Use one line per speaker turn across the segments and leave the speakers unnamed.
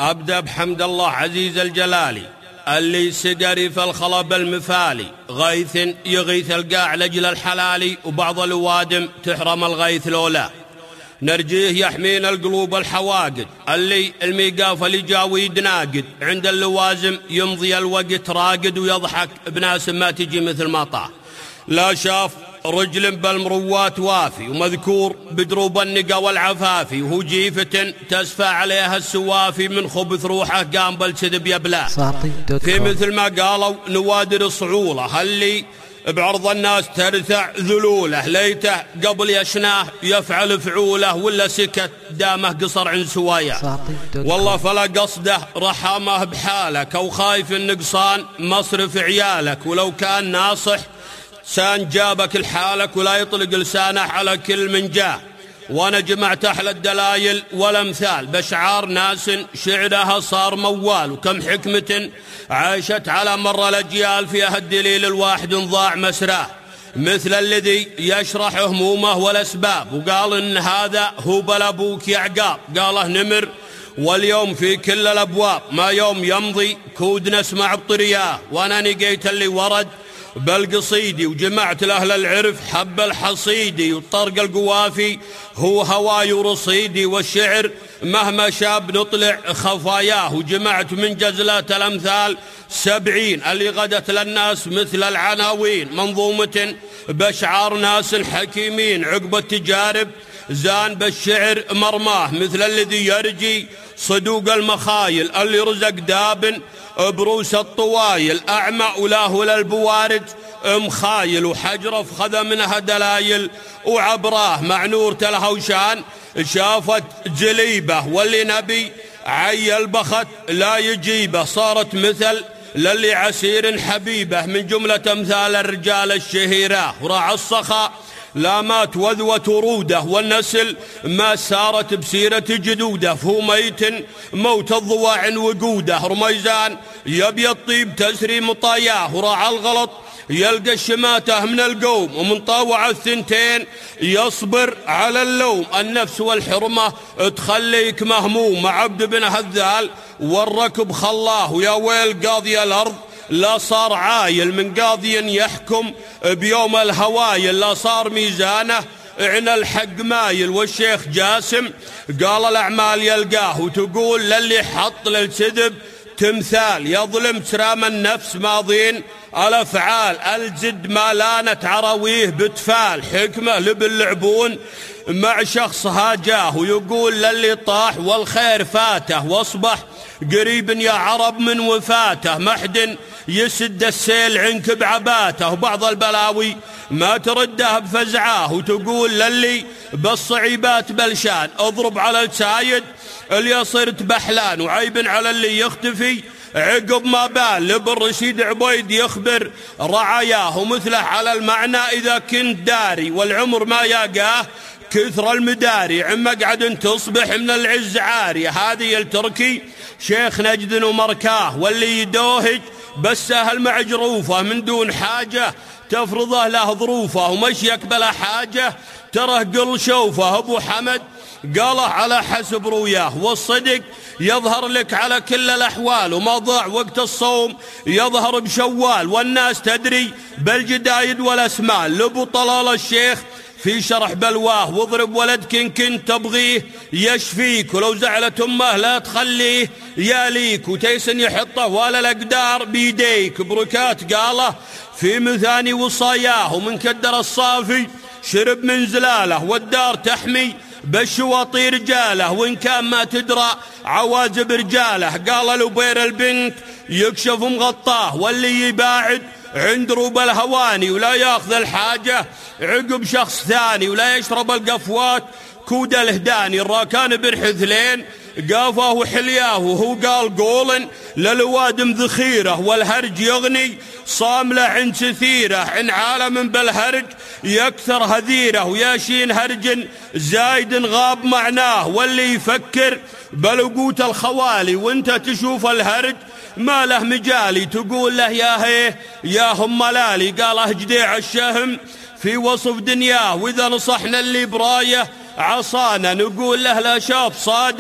أبدأ بحمد الله عزيز الجلالي اللي سقري في الخلب المفالي، غيث يغيث القاع لجل الحلالي، وبعض الوادم تحرم الغيث لولا. نرجيه يحمينا القلوب الحواقد، اللي الميقاف اللي جاويد ناقد، عند اللوازم يمضي الوقت راقد، ويضحك بناس ما تجي مثل ما طاح. لا شاف رجل بالمروات وافي، ومذكور بدروب النقا والعفافي، وهو جيفة تسفى عليها السوافي، من خبث روحه قام بالكذب يبلاه. في مثل ما قالوا نوادر الصعولة، اللي بعرض الناس ترثع ذلوله، ليته قبل يشناه يفعل فعوله، ولا سكت دامه قصر عن سواياه. والله فلا قصده رحمه بحالك، أو خايف النقصان مصرف عيالك، ولو كان ناصح سان جابك لحالك، ولا يطلق لسانه على كل من جاه. وانا جمعت احلى الدلايل والامثال باشعار ناس شعرها صار موال، وكم حكمة عاشت على مر الاجيال، فيها الدليل الواحد ضاع مسراه، مثل الذي يشرح همومه والاسباب، وقال ان هذا هو بل ابوك يعقاب، قاله نمر واليوم في كل الابواب، ما يوم يمضي كود نسمع بطرياه. وانا نقيت اللي ورد بالقصيدي، وجمعت لأهل العرف حب الحصيدي، وطرق القوافي هو هواي ورصيدي، والشعر مهما شاب نطلع خفاياه، وجمعت من جزلات الأمثال 70 اللي غدت للناس مثل العناوين، منظومة بأشعار ناس حكيمين، عقب التجارب زان بالشعر مرماه، مثل الذي يرجي صدوق المخايل، اللي رزق داب بروس الطوايل، أعمى وله للبوارج مخايل، وحجرف خذ منها دلايل وعبراه، مع نور الهوشان شافت جليبه، واللي نبي عي البخت لا يجيبه، صارت مثل للي عسير حبيبه، من جملة أمثال الرجال الشهيرة، وراع الصخاء لا مات وذوة وروده، والنسل ما سارت بسيرة جدوده، فهو ميت موت الضواع وقوده، رميزان يبي الطيب تسري مطاياه، وراع الغلط يلقى الشماته من القوم، ومن طاوع الثنتين يصبر على اللوم، النفس والحرمة تخليك مهموم، عبد بن هذال والركب خلاه، ويا ويل قاضي الأرض لا صار عايل، من قاضي يحكم بيوم الهوايل، لا صار ميزانه عن الحق مايل. والشيخ جاسم قال الأعمال يلقاه، وتقول للي حط للكذب تمثال، يظلم سرام النفس ماضين الأفعال، الجد ما لانت عرويه بتفال، حكمة لباللعبون مع شخص هاجاه، ويقول للي طاح والخير فاته، واصبح قريب يا عرب من وفاته، محد يسد السيل عنك بعباته، وبعض البلاوي ما ترده بفزعاه، وتقول للي بالصعيبات بلشان اضرب على السايد اللي صرت بحلان، وعيب على اللي يختفي عقب ما بان، لبن رشيد عبيد يخبر رعاياه، ومثله على المعنى إذا كنت داري، والعمر ما يقاه كثر المداري، عم مقعد تصبح من العز عاري. هذه التركي شيخ نجد ومركاه، واللي يدوهج بس سهل مع جروفه، من دون حاجة تفرضه له ظروفه، ومشيك بلا حاجة تره قل شوفه. أبو حمد قاله على حسب رؤياه، والصدق يظهر لك على كل الأحوال، وما ضاع وقت الصوم يظهر بشوال، والناس تدري بالجدايد والأسمال. لبو طلال الشيخ في شرح بلواه، واضرب ولدك إن كنت تبغيه يشفيك، ولو زعلت أمه لا تخليه ياليك، وتيسن يحطه ولا الأقدار بيديك، بركات قاله في مثاني وصاياه، ومن كدر الصافي شرب من زلاله، والدار تحمي بالشواطي رجاله، وإن كان ما تدرى عوازب رجاله، قال لبير البنت يكشف مغطاه، واللي يباعد عند روب الهواني، ولا ياخذ الحاجة عقب شخص ثاني، ولا يشرب القفوات كود الهداني. الراكان برحثلين قافه وحلياه، وهو قال قول للوادم ذخيره، والهرج يغني صامله عن كثيره، عن عالم بالهرج يكثر هذيره، وياشين هرج زايد غاب معناه، واللي يفكر بلقوت الخوالي وانت تشوف الهرج ما له مجالي، تقول له يا هيه يا هم ملالي. قاله جديع الشهم في وصف دنياه، وإذا نصحنا اللي برايه عصانا، نقول له لا شاف صادق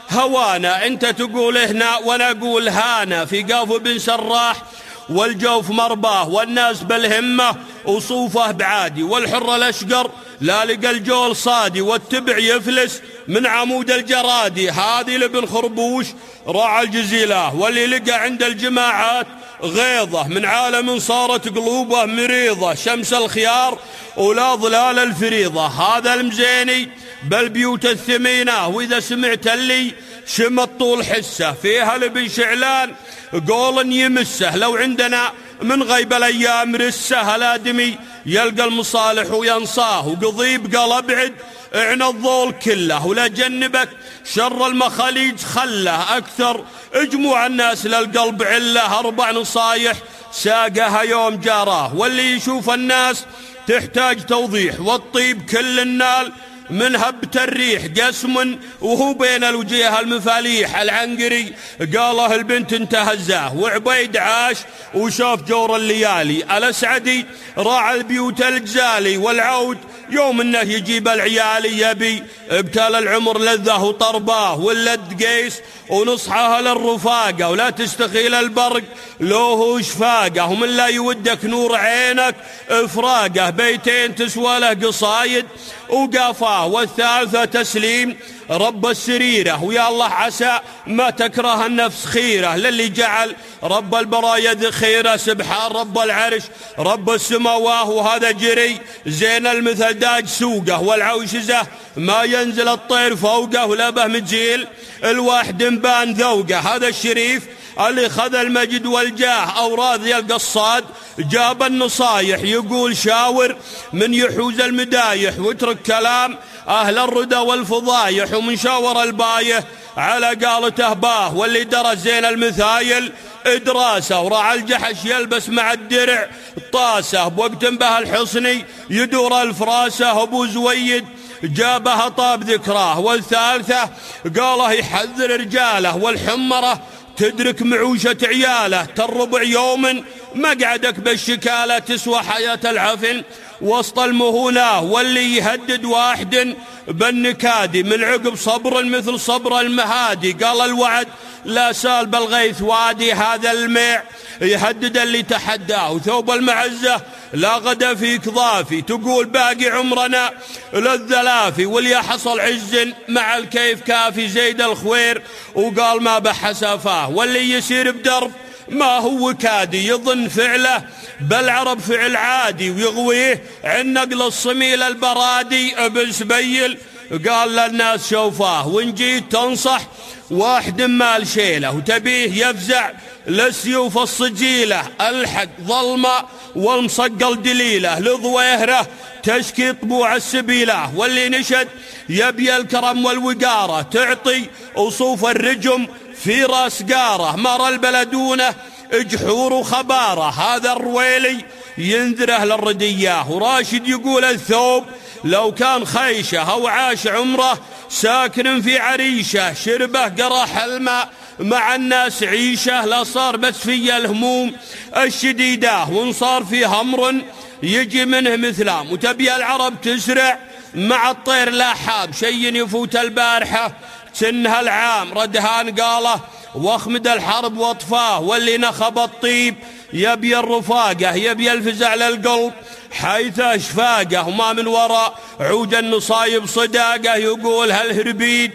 هوانا، انت تقول هنا وانا اقول هانا. في قاف بن سراح والجوف مرباه والناس بالهمة وصوفه بعادي، والحر الأشقر لا لقى الجول صادي، والتبع يفلس من عمود الجرادي. هذه لابن خربوش راعى الجزيلة، واللي لقى عند الجماعات غيظة من عالم صارت قلوبه مريضة، شمس الخيار ولا ظلال الفريضة. هذا المزيني بالبيوت الثمينة، وإذا سمعت اللي شمت طول حسه فيها لبن شعلان قول يمسه. لو عندنا من غيب الأيام رسه، الآدمي يلقى المصالح وينصاه، وقضيب قال ابعد عن الضول كله، ولا جنبك شر المخاليج خله. أكثر اجموع الناس للقلب عله، 4 نصايح ساقها يوم جاراه. واللي يشوف الناس تحتاج توضيح، والطيب كل النال من هبة الريح قسم وهو بين الوجيه المفاليح. العنقري قاله البنت انتهزاه، وعبيد عاش وشاف جور الليالي. الأسعدي راعى البيوت الجزالي، والعود يوم انه يجيب العيالي. يبي ابتال العمر لذه وطرباه، واللد قيس ونصحها للرفاقة، ولا تستخيل البرق لو هو شفاقه، ومن لا يودك نور عينك افراقه. بيتين تسوى له قصايد وقافاه، والثالثة تسليم رب السريرة. ويا الله عسى ما تكره النفس خيرة، للي جعل رب البرايا ذخيرة. سبحان رب العرش رب السماوات، وهذا جري زين المثل داج سوقه، والعوشزة ما ينزل الطير فوقه، ولا به مجيل الواحد بان ذوقه. هذا الشريف اللي خذ المجد والجاه، أوراد يلقى الصاد جاب النصايح، يقول شاور من يحوز المدايح، واترك كلام أهل الردى والفضايح، ومن شاور البايه على قالته باه. واللي درس زين المثايل دراسة، وراعى الجحش يلبس مع الدرع طاسة، بوقت به الحصني يدور الفراسة. أبو زويد جابها طاب ذكراه. والثالثة قاله يحذر رجاله، والحمرة تدرك معوشة عياله. تربع يوم مقعدك بالشكالة، تسوى حياة العفن وسط المهونة. واللي يهدد واحد بالنكادي من عقب صبر مثل صبر المهادي. قال الوعد لا سال بالغيث وادي، هذا الميع يهدد اللي تحداه. وثوب المعزة لا غدا فيك ضافي، تقول باقي عمرنا للذلافي. واللي حصل عز مع الكيف كافي، زيد الخوير وقال ما بحسفاه. واللي يسير بدرب ما هو كادي، يظن فعله بالعرب فعل عادي، ويغويه عن نقل الصميل البرادي. ابن سبيل قال للناس شوفاه، وان جيت تنصح واحد مال شيله، وتبيه يفزع للسيوف الصجيله. الحق ظلمه والمصقل دليله، لضويهره تشكي طبوع السبيله. واللي نشد يبي الكرم والوقاره، تعطي وصوف الرجم في راس قاره. مر البلدونه جحور وخباره، هذا الرويلي ينذره للردياه. وراشد يقول الثوب لو كان خيشه، أو عاش عمره ساكن في عريشه. شربه قرح الماء مع الناس عيشه، لا صار بس في الهموم الشديده، وانصار في همر يجي منه مثلام. وتبي العرب تسرع مع الطير لا حاب، شي يفوت البارحه سنها العام. ردهان قاله واخمد الحرب واطفاه، واللي نخب الطيب يبي الرفاقه، يبي الفزع للقلب حيث اشفاقه. وما من وراء عود النصايب صداقه، يقول هالهربيد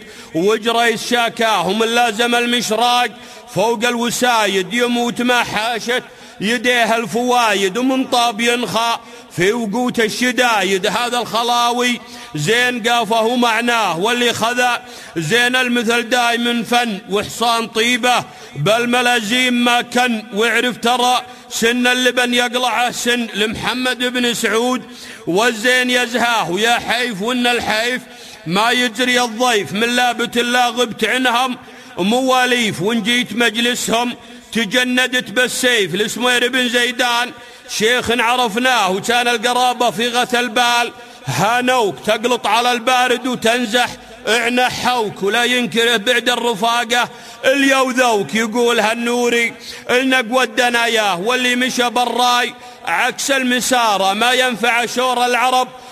وجريس شاكاه. ومن لازم المشراق فوق الوسايد، يموت ما حاشت يديه الفوايد. ومن طاب ينخى في وقوت الشدايد، هذا الخلاوي زين قافه معناه. واللي خذا زين المثل دايم فن، وحصان طيبه بالملازيم ما كان. وعرف ترى سن اللبن يقلعه سن لمحمد بن سعود، والزين يزهاه. ويا حيف وان الحيف ما يجري الضيف، من لابت لا غبت عنهم مواليف. وان جيت مجلسهم تجندت بالسيف. لسمير بن زيدان شيخ عرفناه، وكان القرابة في غث البال هانوك. تقلط على البارد وتنزح اعنحوك، ولا ينكره بعد الرفاقة اليوذوك. يقول هالنوري النقوى الدناياه، واللي مشى بالراي عكس المسارة، ما ينفع شور العرب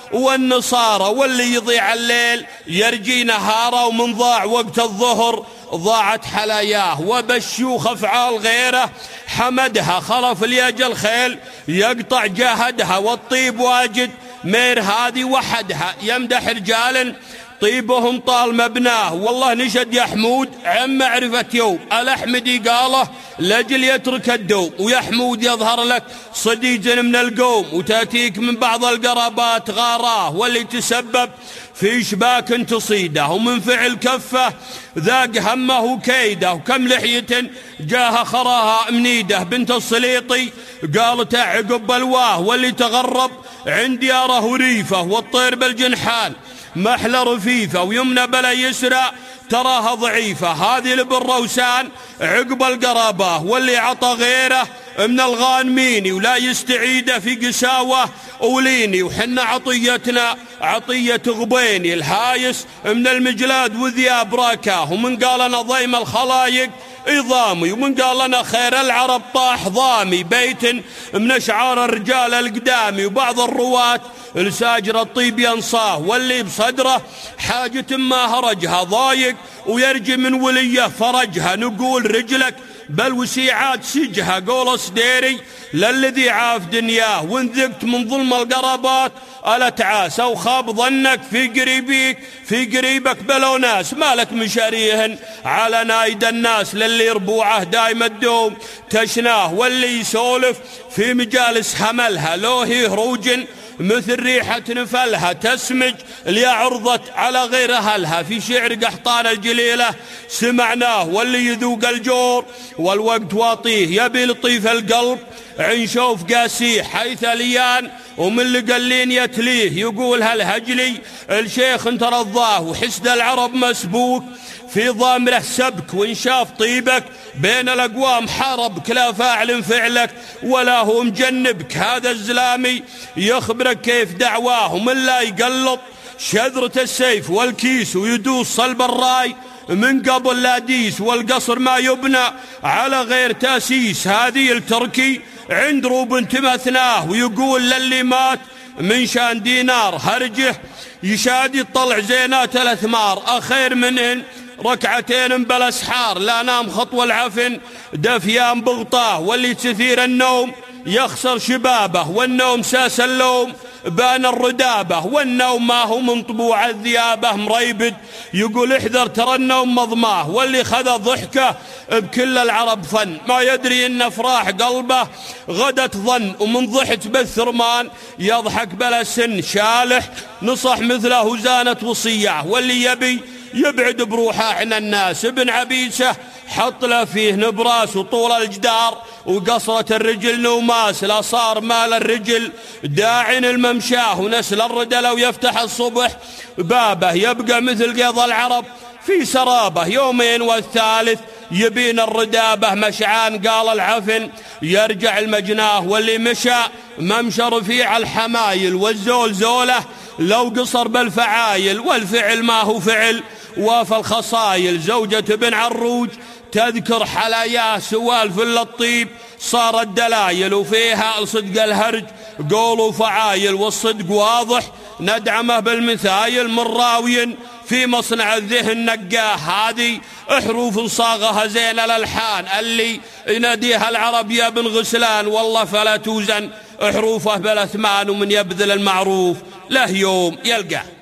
والنصارى، واللي يضيع الليل يرجي نهاره، ومن ضاع وقت الظهر ضاعت حلاياه. وبالشيوخ أفعال غيره حمدها، خلف اليجل خيل يقطع جاهدها، والطيب واجد مير هذه وحدها، يمدح رجال طيبهم طال مبناه. والله نشد يا حمود عن معرفة يوم، الأحمدي قاله لجل يترك الدوم، ويا حمود يظهر لك صديق من القوم، وتأتيك من بعض القرابات غاراه، واللي تسبب في شباك تصيده، ومن فعل كفه ذاق همه وكيده. وكم لحية جاها خراها منيده، بنت السليطي قالت عقب بلواه، واللي تغرب عندي أره ريفه، والطير بالجنحان محلى رفيفة، ويمنى بلا يسرى تراها ضعيفة. هذه لبالروسان عقب القرابة، واللي عطى غيره من الغانميني ولا يستعيده في قساوة وليني. وحنا عطيتنا عطية غبيني، الهايس من المجلاد وذياب راكاه، ومن قال أنا ضيم الخلايق إضامي، ومن قال لنا خير العرب طاح ضامي، بيت من أشعار الرجال القدامي. وبعض الرواة الساجر الطيب ينصاه، واللي بصدره حاجة ما هرجها ضايق ويرجي من وليه فرجها. نقول رجلك بل وسيعات سجها، قول صديري للذي عاف دنياه، وان ذقت من ظلم القرابات ألا تعاس، أو خاب ظنك في قريبيك في قريبك بلو ناس، مالك مشاريهن على نايد الناس، للي ربوعه دايم الدوم تشناه، واللي يسولف في مجالس حملها لو هي هروج مثل ريحة نفلها، تسمج اللي عرضت على غير أهلها. في شعر قحطان الجليلة سمعناه، واللي يذوق الجور والوقت واطيه، يبي لطيف القلب عن شوف قاسيه، حيث ليان ومن اللي قلين يتليه. يقول هالهجلي الشيخ انت رضاه، وحسد العرب مسبوك في ضامره سبك، وإن شاف طيبك بين الأقوام حاربك، لا فاعل فعلك ولا هو مجنبك. هذا الزلامي يخبرك كيف دعواه، ومن لا يقلط شذرة السيف والكيس، ويدوس صلب الراي من قبل لا ديس، والقصر ما يبنى على غير تاسيس. هذه التركي عند روبن تمثناه، ويقول للي مات من شان دينار هرجه يشادي طلع زينات الأثمار، أخير منهن ركعتين بلا اسحار، لا نام خطوة العفن دفيان بغطاه. واللي تثير النوم يخسر شبابه، والنوم ساس اللوم بان الردابه، والنوم ما هو من طبوع الذيابه مريبد، يقول احذر ترى النوم مضماه. واللي خذ ضحكه بكل العرب فن، ما يدري ان افراح قلبه غدت ظن، ومن ضحك بالثرمان يضحك بلا سن، شالح نصح مثله زانت وصياه. واللي يبي يبعد بروحه عن الناس، ابن عبيسه حط له فيه نبراس، وطول الجدار وقصرة الرجل نوماس، لا صار مال الرجل داعن الممشاه، ونسل الردى لو يفتح الصبح بابه يبقى مثل قيض العرب في سرابه. يومين والثالث يبين الردابه مشعان، قال العفن يرجع المجناه. واللي مشى ممشى رفيع الحمايل، والزول زوله لو قصر بالفعايل، والفعل ما هو فعل وافى الخصايل. زوجة بن عروج تذكر حلاياه، سوالف للطيب صارت دلايل، وفيها صدق الهرج قول فعايل، والصدق واضح ندعمه بالمثايل، من راوي في مصنع الذهن نقاه. هذه حروف صاغها زين الألحان، اللي يناديها العرب يا بن غسلان، والله فلا توزن حروفه بالأثمان، ومن يبذل المعروف له يوم يلقاه.